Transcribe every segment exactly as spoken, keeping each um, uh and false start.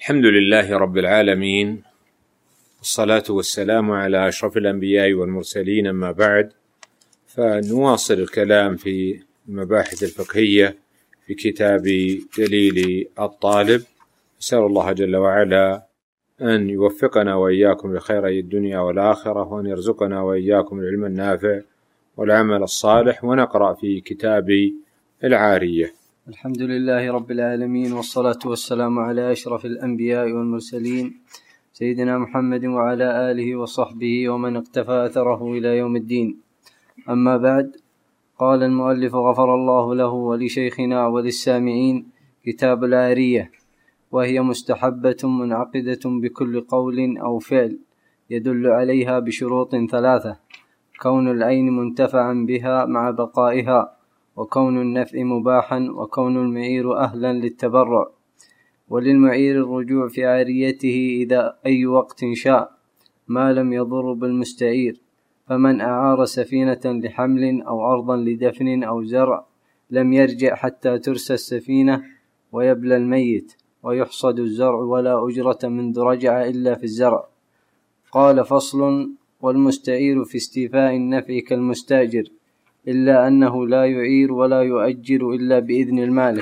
الحمد لله رب العالمين، والصلاة والسلام على أشرف الأنبياء والمرسلين، أما بعد، فنواصل الكلام في المباحث الفقهية في كتاب دليل الطالب. أسأل الله جل وعلا أن يوفقنا وإياكم لخيري الدنيا والآخرة، وأن يرزقنا وإياكم العلم النافع والعمل الصالح. ونقرأ في كتاب العارية. الحمد لله رب العالمين، والصلاة والسلام على أشرف الأنبياء والمرسلين سيدنا محمد وعلى آله وصحبه ومن اقتفى أثره إلى يوم الدين. أما بعد، قال المؤلف غفر الله له ولشيخنا وللسامعين: كتاب العارية، وهي مستحبة منعقدة بكل قول أو فعل يدل عليها بشروط ثلاثة: كون العين منتفعا بها مع بقائها، وكون النفع مباحا، وكون المعير أهلا للتبرع، وللمعير الرجوع في عاريته إذا أي وقت شاء ما لم يضر بالمستعير. فمن أعار سفينة لحمل أو أرضا لدفن أو زرع لم يرجع حتى ترسى السفينة ويبلى الميت ويحصد الزرع، ولا أجرة منذ رجع إلا في الزرع. قال: فصل: والمستعير في استيفاء النفع كالمستأجر، إلا أنه لا يعير ولا يؤجر إلا بإذن المالك.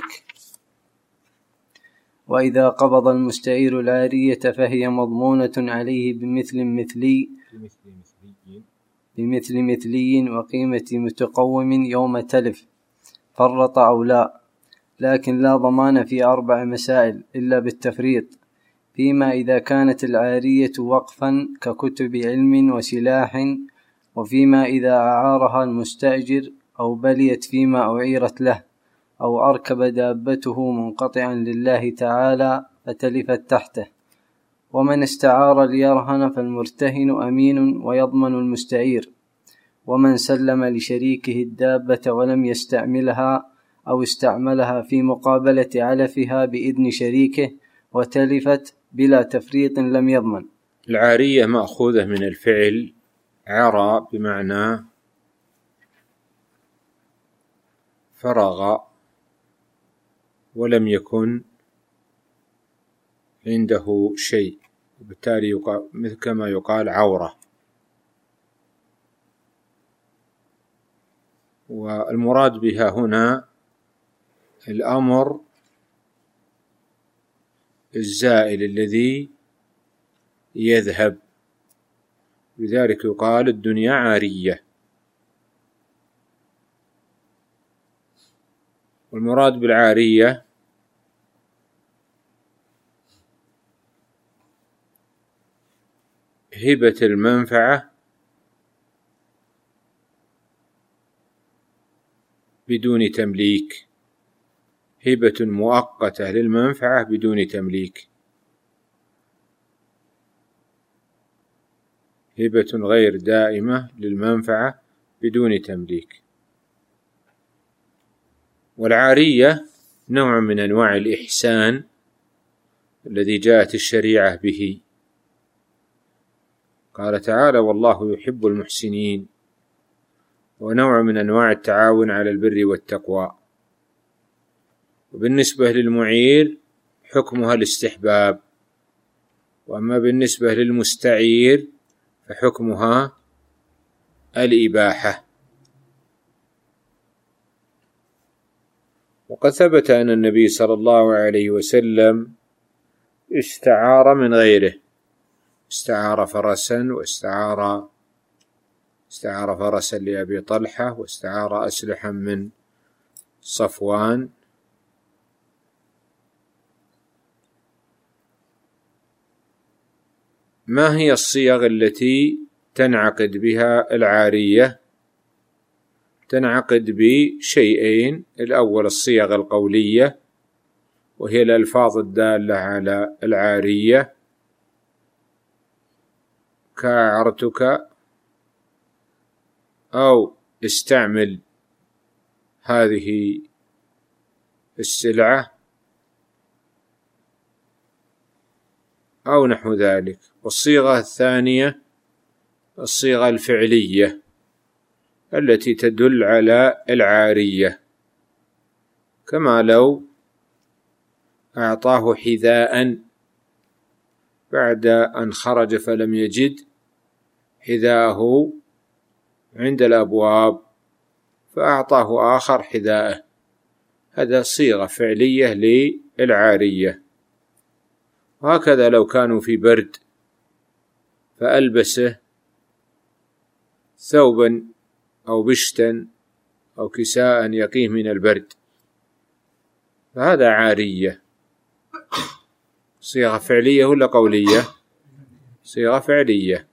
وإذا قبض المستعير العارية فهي مضمونة عليه بمثل مثلي بمثل مثلي وقيمة متقوم يوم تلف، فرط أو لا، لكن لا ضمان في أربع مسائل إلا بالتفريط: فيما إذا كانت العارية وقفا ككتب علم وسلاح، وفيما إذا أعارها المستأجر أو بليت فيما أعيرت له، أو أركب دابته منقطعا لله تعالى فتلفت تحته. ومن استعار ليرهن فالمرتهن أمين ويضمن المستعير. ومن سلم لشريكه الدابة ولم يستعملها أو استعملها في مقابلة علفها بإذن شريكه وتلفت بلا تفريط لم يضمن. العارية مأخوذة من الفعل عرى، بمعنى فرغ ولم يكن عنده شيء، وبالتالي يقال مثل كما يقال عورة. والمراد بها هنا الأمر الزائل الذي يذهب، لذلك يقال الدنيا عارية. والمراد بالعارية هبة المنفعة بدون تمليك، هبة مؤقتة للمنفعة بدون تمليك، هبة غير دائمة للمنفعة بدون تمليك. والعارية نوع من أنواع الإحسان الذي جاءت الشريعة به. قال تعالى: والله يحب المحسنين، ونوع من أنواع التعاون على البر والتقوى. وبالنسبة للمعير حكمها الاستحباب، وأما بالنسبة للمستعير فحكمها الإباحة. وقد ثبت أن النبي صلى الله عليه وسلم استعار من غيره، استعار فرسا، واستعار استعار فرسا لأبي طلحة، واستعار أسلحا من صفوان. ما هي الصيغ التي تنعقد بها العارية؟ تنعقد بشيئين: الأول الصيغ القولية، وهي الألفاظ الدالة على العارية، كأعرتك، أو استعمل هذه السلعة، أو نحو ذلك. والصيغة الثانية الصيغة الفعلية التي تدل على العارية، كما لو أعطاه حذاء بعد أن خرج فلم يجد حذاءه عند الأبواب فأعطاه آخر حذاءه، هذا صيغة فعلية للعارية. وهكذا لو كانوا في برد فألبسه ثوبا أو بشتا أو كساء يقيه من البرد، فهذا عارية. صيغة فعلية ولا قولية؟ صيغة فعلية.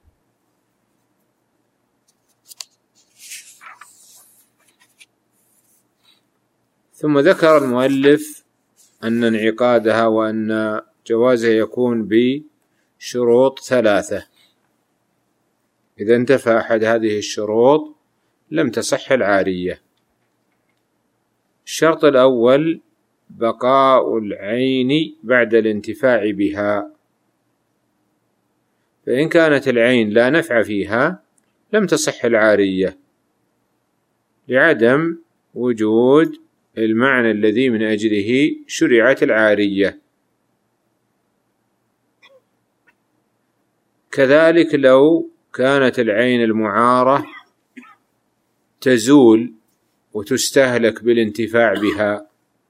ثم ذكر المؤلف أن انعقادها وأن جوازه يكون بشروط ثلاثة، إذا انتفى أحد هذه الشروط لم تصح العارية. الشرط الأول بقاء العين بعد الانتفاع بها، فإن كانت العين لا نفع فيها لم تصح العارية لعدم وجود المعنى الذي من أجله شرعت العارية. كذلك لو كانت العين المعارة تزول وتستهلك بالانتفاع بها،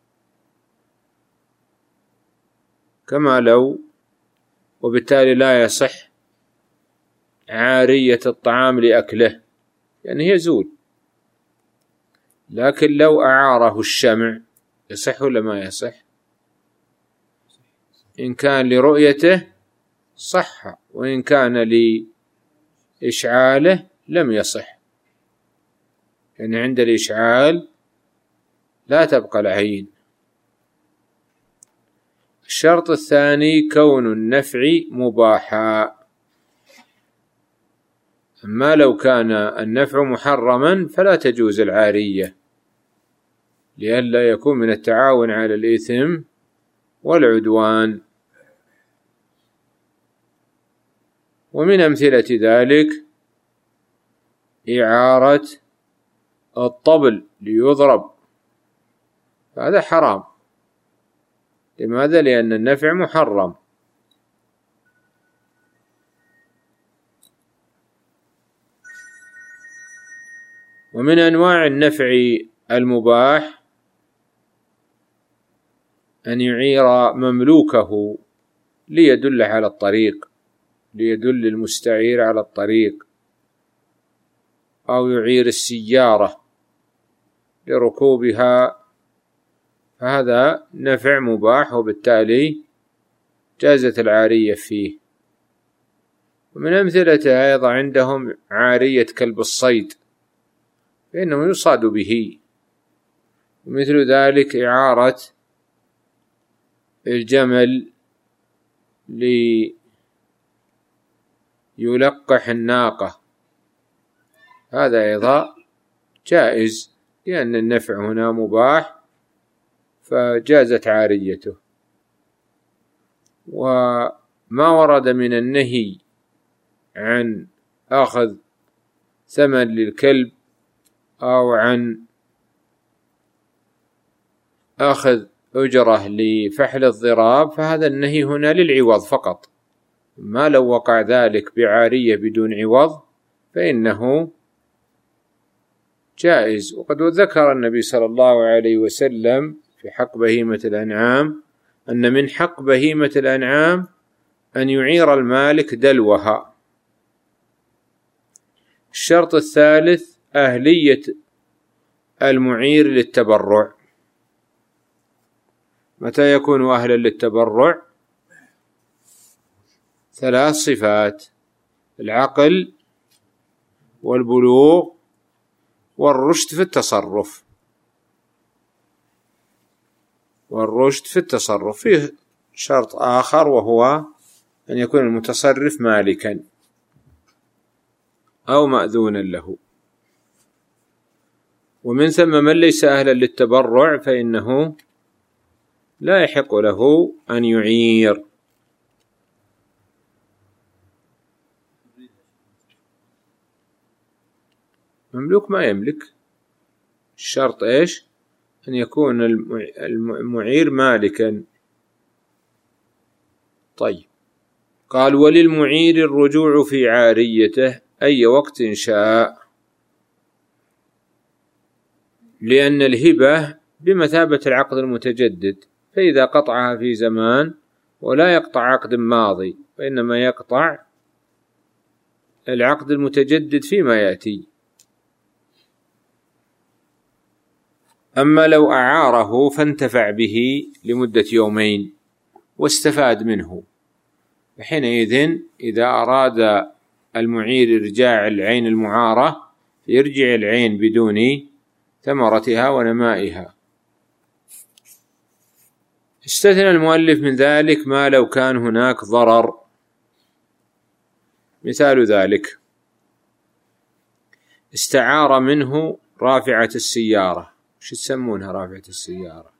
كما لو، وبالتالي لا يصح عارية الطعام لأكله يعني يزول. لكن لو أعاره الشمع يصح ولا ما يصح؟ إن كان لرؤيته صح، وإن كان لإشعاله لم يصح، يعني عند الإشعال لا تبقى العين. الشرط الثاني كون النفع مباحا، أما لو كان النفع محرما فلا تجوز العارية لئلا يكون من التعاون على الإثم والعدوان. ومن أمثلة ذلك إعارة الطبل ليضرب، هذا حرام. لماذا؟ لأن النفع محرم. ومن أنواع النفع المباح أن يعير مملوكه ليدل على الطريق، ليدل المستعير على الطريق، أو يعير السيارة لركوبها، فهذا نفع مباح وبالتالي جازت العارية فيه. ومن أمثلته أيضا عندهم عارية كلب الصيد فإنه يصاد به، ومثل ذلك إعارة الجمل ليلقح الناقة، هذا أيضا جائز لأن النفع هنا مباح فجازت عاريته. وما ورد من النهي عن أخذ ثمن للكلب أو عن أخذ أجرة لفحل الضراب فهذا النهي هنا للعوض فقط، ما لو وقع ذلك بعارية بدون عوض فإنه جائز. وقد ذكر النبي صلى الله عليه وسلم في حق بهيمة الأنعام أن من حق بهيمة الأنعام أن يعير المالك دلوها. الشرط الثالث أهلية المعير للتبرع. متى يكون أهلا للتبرع؟ ثلاث صفات: العقل والبلوغ والرشد في التصرف. والرشد في التصرف فيه شرط آخر وهو أن يكون المتصرف مالكا أو مأذونا له. ومن ثم من ليس أهلا للتبرع فإنه لا يحق له أن يعير. مملوك ما يملك، الشرط إيش؟ أن يكون المعير مالكا. طيب، قال وللمعير الرجوع في عاريته أي وقت شاء، لأن الهبة بمثابة العقد المتجدد، فإذا قطعها في زمان ولا يقطع عقد ماضي وإنما يقطع العقد المتجدد فيما يأتي. أما لو أعاره فانتفع به لمدة يومين واستفاد منه، فحينئذ إذا أراد المعير إرجاع العين المعارة يرجع العين بدون ثمرتها ونمائها. استثنى المؤلف من ذلك ما لو كان هناك ضرر. مثال ذلك استعار منه رافعة السيارة. وش تسمونها رافعة السيارة؟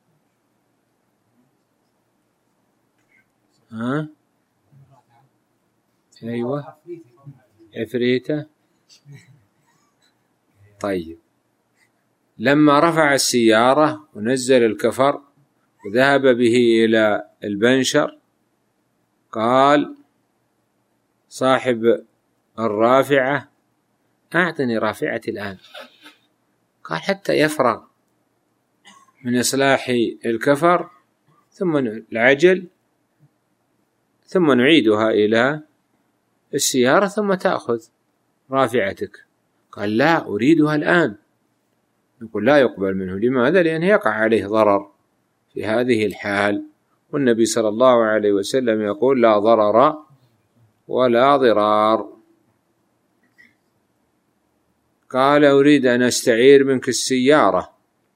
ها؟ أيوة عفريتة. طيب لما رفع السيارة ونزل الكفر وذهب به إلى البنشر، قال صاحب الرافعة أعطني رافعتي الآن. قال حتى يفرغ من إصلاح الكفر ثم العجل ثم نعيدها إلى السيارة ثم تأخذ رافعتك. قال لا أريدها الآن. نقول لا يقبل منه. لماذا؟ لأنه يقع عليه ضرر في هذه الحال، والنبي صلى الله عليه وسلم يقول لا ضرر ولا ضرار. قال أريد أن أستعير منك السيارة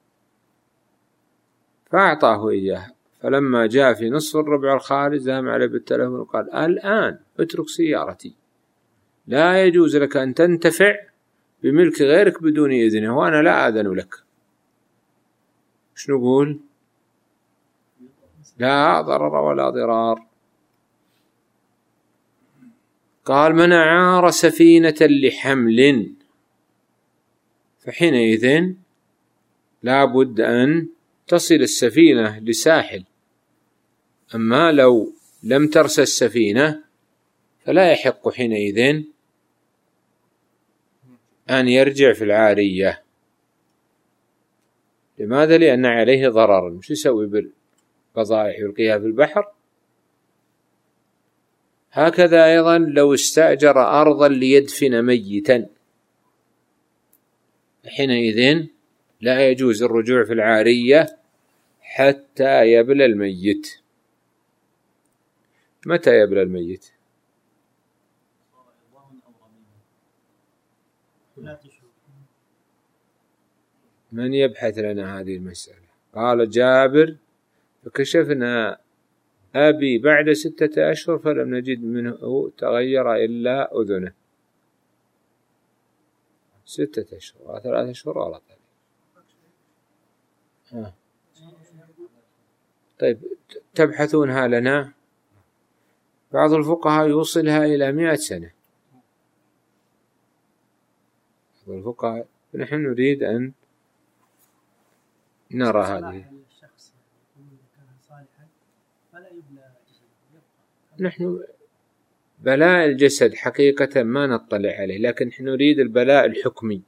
فأعطاه إياها، فلما جاء في نصف الربع الخارج ذهب عليه بالتلفون وقال الآن اترك سيارتي، لا يجوز لك أن تنتفع بملك غيرك بدون إذنه وأنا لا آذن لك. ايش نقول؟ لا ضرر ولا ضرار. قال من أعار سفينة لحمل فحينئذ لا بد أن تصل السفينة لساحل، أما لو لم ترس السفينة فلا يحق حينئذ أن يرجع في العارية. لماذا؟ لأن عليه ضرر. مش يسوي بالبضائع يلقيها في البحر؟ هكذا أيضا لو استأجر أرضا ليدفن ميتا حينئذ لا يجوز الرجوع في العارية حتى يبلى الميت. متى يبلى الميت؟ من يبحث لنا هذه المسألة؟ قال جابر فكشفنا أبي بعد ستة أشهر فلم نجد منه تغير إلا أذنه. ستة أشهر ثلاثة أشهر غلط. آه. طيب تبحثونها لنا. بعض الفقهاء يوصلها إلى مئة سنة. بعض الفقهاء. نحن نريد أن نرى هذه. نحن بلاء الجسد حقيقة ما نطلع عليه، لكن نحن نريد البلاء الحكمي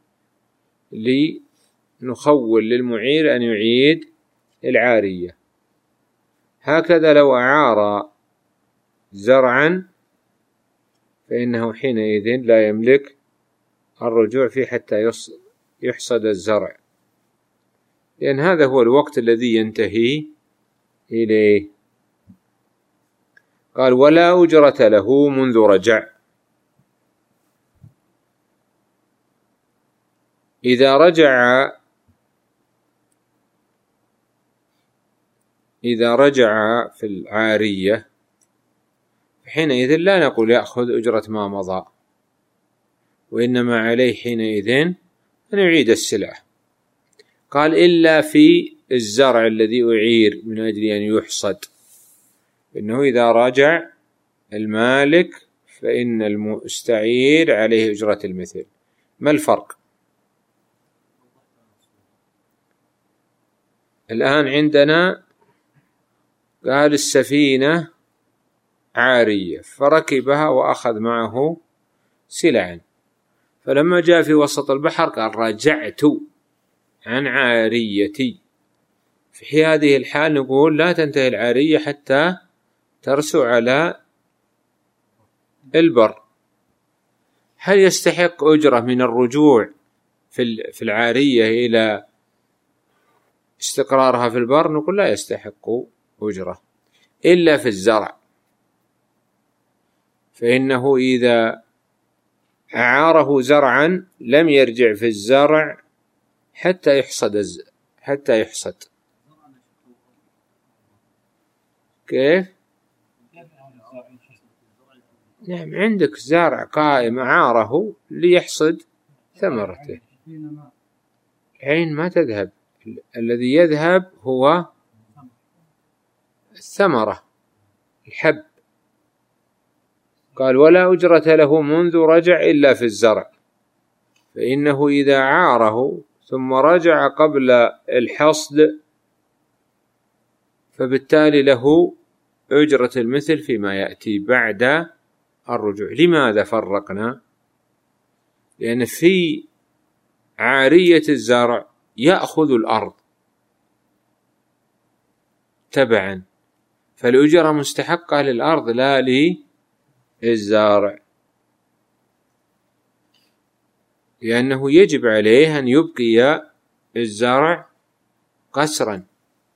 لنخول للمعير أن يعيد العارية. هكذا لو أعار زرعا فإنه حينئذ لا يملك الرجوع فيه حتى يحصد الزرع، لأن هذا هو الوقت الذي ينتهي إليه. قال ولا أجرة له منذ رجع. إذا رجع إذا رجع في العارية حينئذ لا نقول يأخذ أجرة ما مضى، وإنما عليه حينئذ أن يعيد السلعة. قال إلا في الزرع الذي أعير من أجل أن يحصد، إنه إذا رجع المالك فإن المستعير عليه أجرة المثل. ما الفرق؟ الآن عندنا قال السفينة عارية فركبها وأخذ معه سلعا، فلما جاء في وسط البحر قال رجعت عن عاريتي. في هذه الحال نقول لا تنتهي العارية حتى ترسو على البر. هل يستحق أجرة من الرجوع في العارية إلى استقرارها في البر؟ نقول لا يستحق أجرة إلا في الزرع، فإنه إذا أعاره زرعا لم يرجع في الزرع حتى يحصد حتى يحصد. كيف؟ نعم، عندك زارع قائم أعاره ليحصد ثمرته، عين ما تذهب، الذي يذهب هو الثمرة الحب. قال ولا أجرة له منذ رجع إلا في الزرع، فإنه إذا عاره ثم رجع قبل الحصد فبالتالي له أجرة المثل فيما يأتي بعد الرجوع. لماذا فرقنا؟ لأن في عارية الزرع يأخذ الأرض تبعا، فالأجرة مستحقة للأرض لا للزارع، لأنه يجب عليه أن يبقي الزرع قسرا.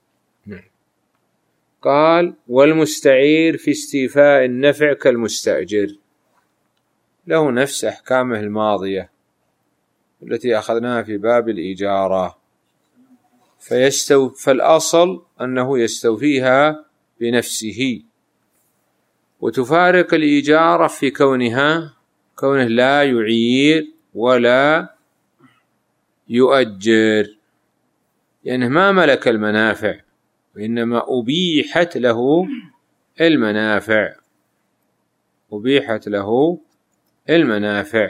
قال والمستعير في استيفاء النفع كالمستأجر، له نفس أحكامه الماضية التي أخذناها في باب الإجارة، فيستو فالأصل أنه يستوفيها بنفسه، وتفارق الإجارة في كونها كونه لا يعير ولا يؤجر، لأنه ما ملك المنافع وإنما أبيحت له المنافع أبيحت له المنافع.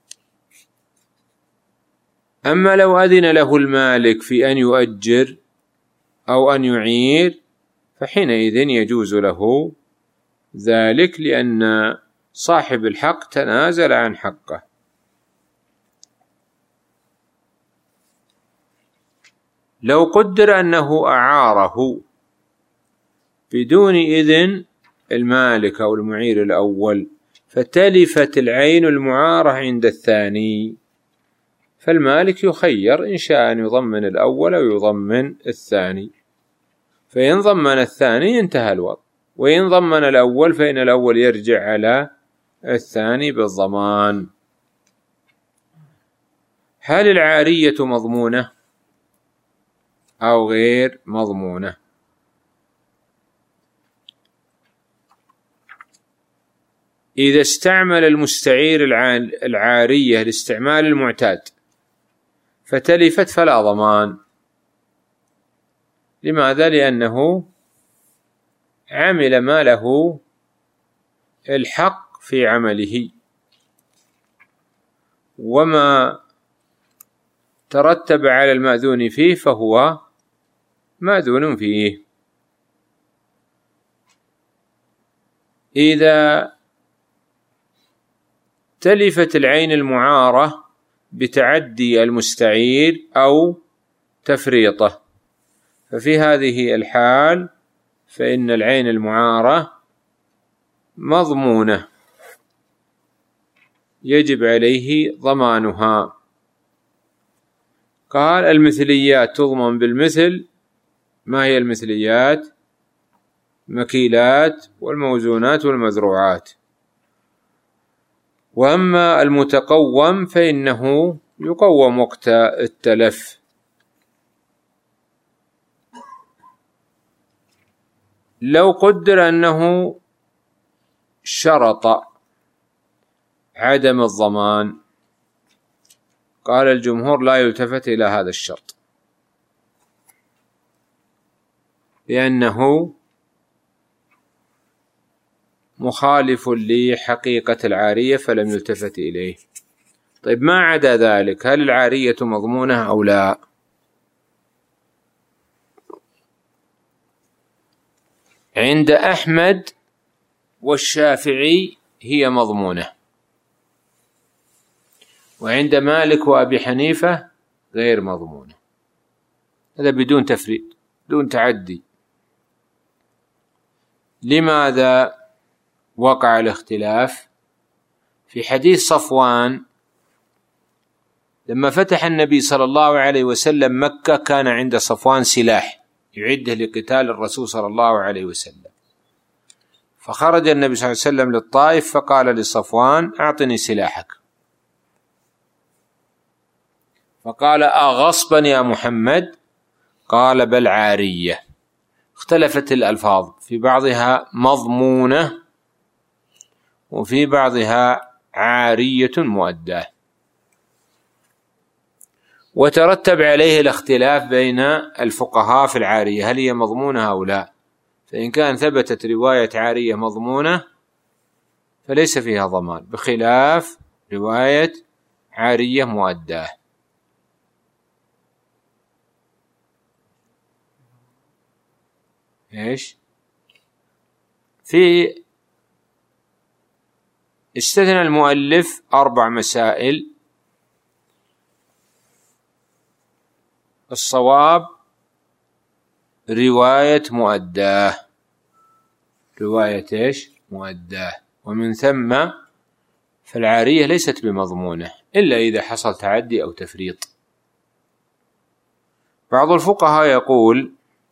أما لو أذن له المالك في أن يؤجر أو أن يعير فحينئذ يجوز له ذلك، لأن صاحب الحق تنازل عن حقه. لو قدر أنه أعاره بدون إذن المالك أو المعير الأول فتلفت العين المعارة عند الثاني، فالمالك يخير إن شاء أن يضمن الأول أو يضمن الثاني، فإن ضمن الثاني انتهى الوضع، وإن ضمن الأول فإن الأول يرجع على الثاني بالضمان. هل العارية مضمونة أو غير مضمونة؟ إذا استعمل المستعير العارية لاستعمال المعتاد فتلفت فلا ضمان. لماذا؟ لأنه عمل ما له الحق في عمله، وما ترتب على المأذون فيه فهو مأذون فيه. إذا تلفت العين المعارة بتعدي المستعير أو تفريطه ففي هذه الحال فإن العين المعارة مضمونة يجب عليه ضمانها. قال المثليات تضمن بالمثل. ما هي المثليات؟ مكيلات والموزونات والمزروعات. وأما المتقوم فإنه يقوم وقت التلف. لو قدر أنه شرط عدم الضمان قال الجمهور لا يلتفت إلى هذا الشرط، لأنه مخالف لحقيقة العارية فلم يلتفت إليه. طيب ما عدا ذلك هل العارية مضمونة أو لا؟ عند أحمد والشافعي هي مضمونة، وعند مالك وأبي حنيفة غير مضمونة. هذا بدون تفريط، بدون تعدي. لماذا وقع الاختلاف؟ في حديث صفوان لما فتح النبي صلى الله عليه وسلم مكة كان عند صفوان سلاح يعده لقتال الرسول صلى الله عليه وسلم، فخرج النبي صلى الله عليه وسلم للطائف فقال لصفوان: أعطني سلاحك. فقال: أغصبا يا محمد؟ قال: بل عارية. اختلفت الألفاظ، في بعضها مضمونة وفي بعضها عارية مؤداة، وترتب عليه الاختلاف بين الفقهاء في العارية، هل هي مضمونة أو لا. فإن كان ثبتت رواية عارية مضمونة فليس فيها ضمان، بخلاف رواية عارية مؤداة. إيش؟ في استثنى المؤلف أربع مسائل. الصواب رواية مؤداة، رواية إيش؟ مؤداة، ومن ثم فالعارية ليست بمضمونة إلا إذا حصل تعدي أو تفريط. بعض الفقهاء يقول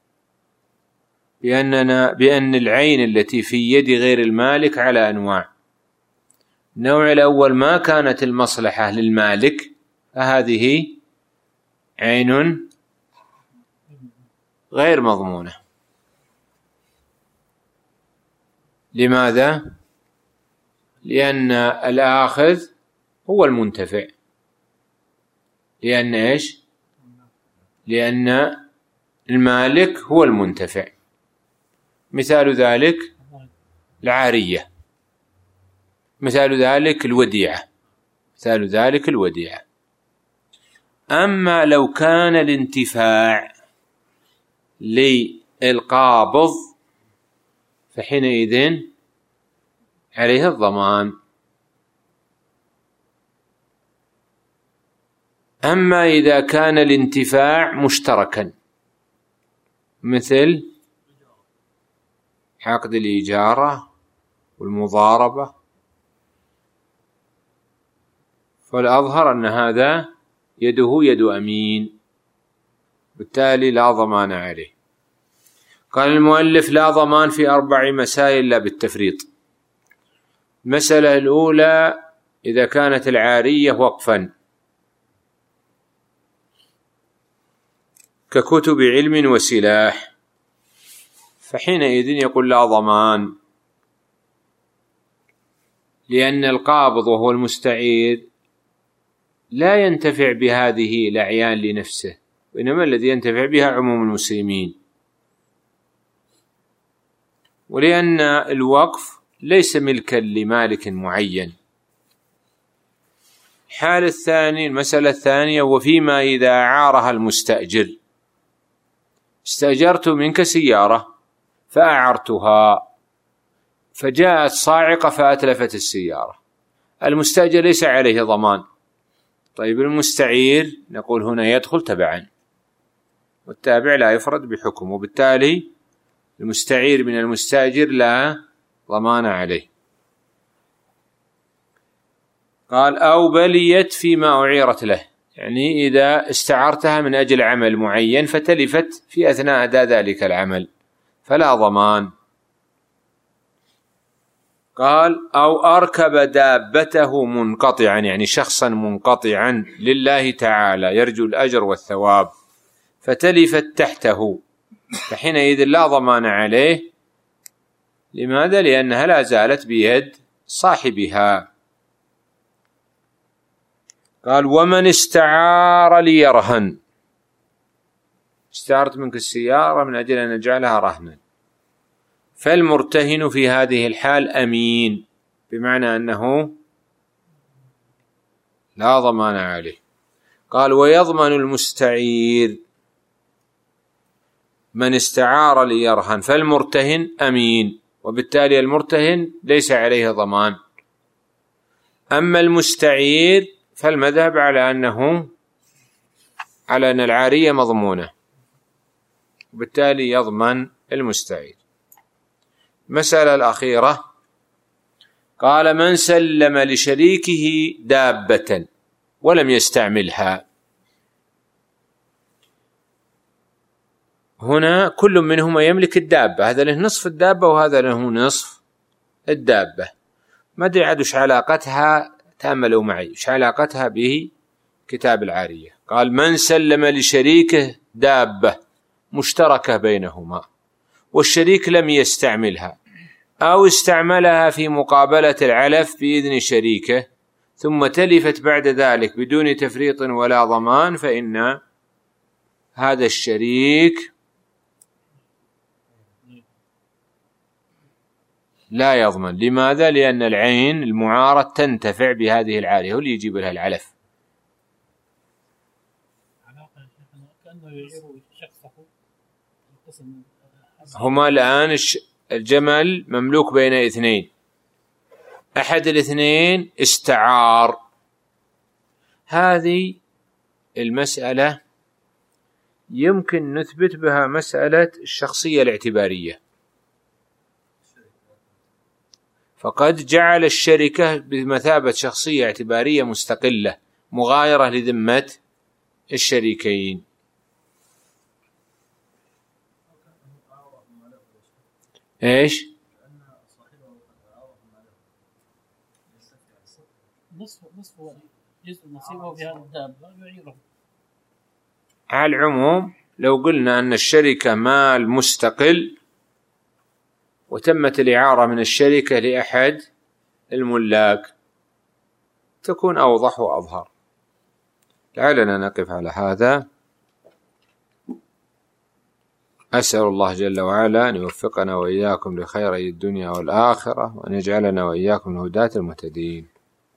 بأننا بأن العين التي في يد غير المالك على أنواع. النوع الأول ما كانت المصلحة للمالك فهذه عين غير مضمونة. لماذا؟ لأن الآخذ هو المنتفع. لأن إيش؟ لأن المالك هو المنتفع. مثال ذلك العارية، مثال ذلك الوديعة، مثال ذلك الوديعة. أما لو كان الانتفاع للقابض فحينئذ عليه الضمان. أما إذا كان الانتفاع مشتركا مثل عقد الإجارة والمضاربة فالأظهر أن هذا يده يد أمين، بالتالي لا ضمان عليه. قال المؤلف: لا ضمان في أربع مسائل لا بالتفريط. المسألة الأولى: إذا كانت العارية وقفا ككتب علم وسلاح فحينئذ يقول لا ضمان، لأن القابض وهو المستعير لا ينتفع بهذه الأعيان لنفسه، وإنما الذي ينتفع بها عموم المسلمين. ولأن الوقف ليس ملكا لمالك معين. الحالة الثانية، المسألة الثانية: وفيما إذا أعارها المستأجر. استأجرت منك سيارة فأعرتها فجاءت صاعقة فأتلفت السيارة، المستأجر ليس عليه ضمان. طيب المستعير نقول هنا يدخل تبعا، والتابع لا يفرد بحكم، وبالتالي المستعير من المستأجر لا ضمان عليه. قال: أو بليت فيما أعيرت له، يعني إذا استعرتها من أجل عمل معين فتلفت في أثناء أداء ذلك العمل فلا ضمان. قال: أو أركب دابته منقطعا، يعني شخصا منقطعا لله تعالى يرجو الأجر والثواب فتلفت تحته فحينئذ لا ضمان عليه. لماذا؟ لأنها لا زالت بيد صاحبها. قال: ومن استعار ليرهن. استعرت منك السيارة من أجل أن نجعلها رهنا، فالمرتهن في هذه الحال أمين، بمعنى أنه لا ضمان عليه. قال: ويضمن المستعير. من استعار ليرهن فالمرتهن أمين وبالتالي المرتهن ليس عليه ضمان. أما المستعير فالمذهب على أنه على أن العارية مضمونة، وبالتالي يضمن المستعير. المسألة الأخيرة قال: من سلم لشريكه دابة ولم يستعملها. هنا كل منهما يملك الدابة، هذا له نصف الدابة وهذا له نصف الدابة. ما أدري عاد وش علاقتها، تأملوا معي وش علاقتها به كتاب العارية. قال: من سلم لشريكه دابة مشتركة بينهما والشريك لم يستعملها أو استعملها في مقابلة العلف بإذن شريكه ثم تلفت بعد ذلك بدون تفريط ولا ضمان، فإن هذا الشريك لا يضمن. لماذا؟ لأن العين المعارض تنتفع بهذه العارية، هو اللي يجيب لها العلف. هما الآن الجمل مملوك بين اثنين، أحد الاثنين استعار. هذه المسألة يمكن نثبت بها مسألة الشخصية الاعتبارية، فقد جعل الشركة بمثابة شخصية اعتبارية مستقلة مغايرة لذمة الشريكين. ايش؟ نصف نصف جزء نصيبه بهذا الدابة يعيره. على العموم لو قلنا أن الشركة مال مستقل وتمت الإعارة من الشركة لأحد الملاك تكون أوضح وأظهر. لعلنا نقف على هذا. أسأل الله جل وعلا أن يوفقنا وإياكم لخيري الدنيا والآخرة، وأن يجعلنا وإياكم من هداة المهتدين.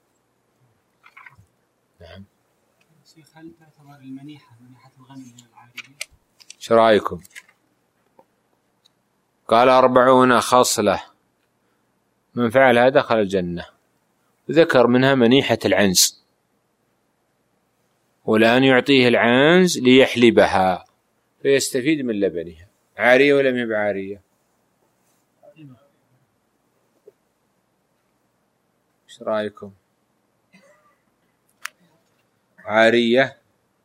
نعم. شيخ، هل تعتبر المنيحة منيحة الغني من العارية؟ شو رأيكم؟ قال: أربعون خصلة من فعلها دخل الجنة، ذكر منها منيحة العنز، والآن يعطيه العنز ليحلبها فيستفيد من لبنها. عارية ولا مي بعارية؟ ايش رأيكم؟ عارية،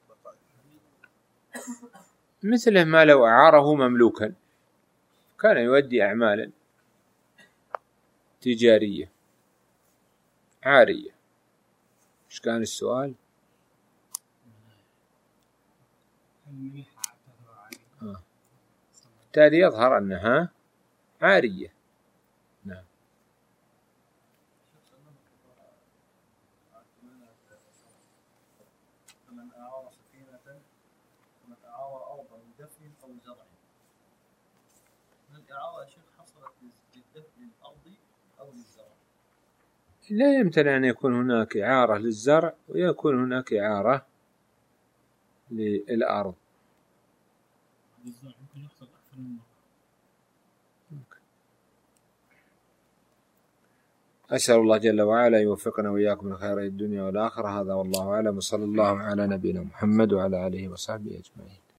مثله ما لو أعاره مملوكا كان يؤدي أعمالا تجارية. عارية. ايش كان السؤال؟ بالتالي يظهر أنها عارية. نعم. فمن أعار سفينة فمن أعار أرضا لدفن أو زرع. الإعارة يا شيخ حصلت للدفن الأرض أو للزرع؟ لا يمتنع أن يكون هناك إعارة للزرع ويكون هناك إعارة للأرض. أسأل الله جل وعلا يوفقنا وإياكم من خير الدنيا والآخرة. هذا والله أعلم، وصلى الله على نبينا محمد وعلى آله وصحبه أجمعين.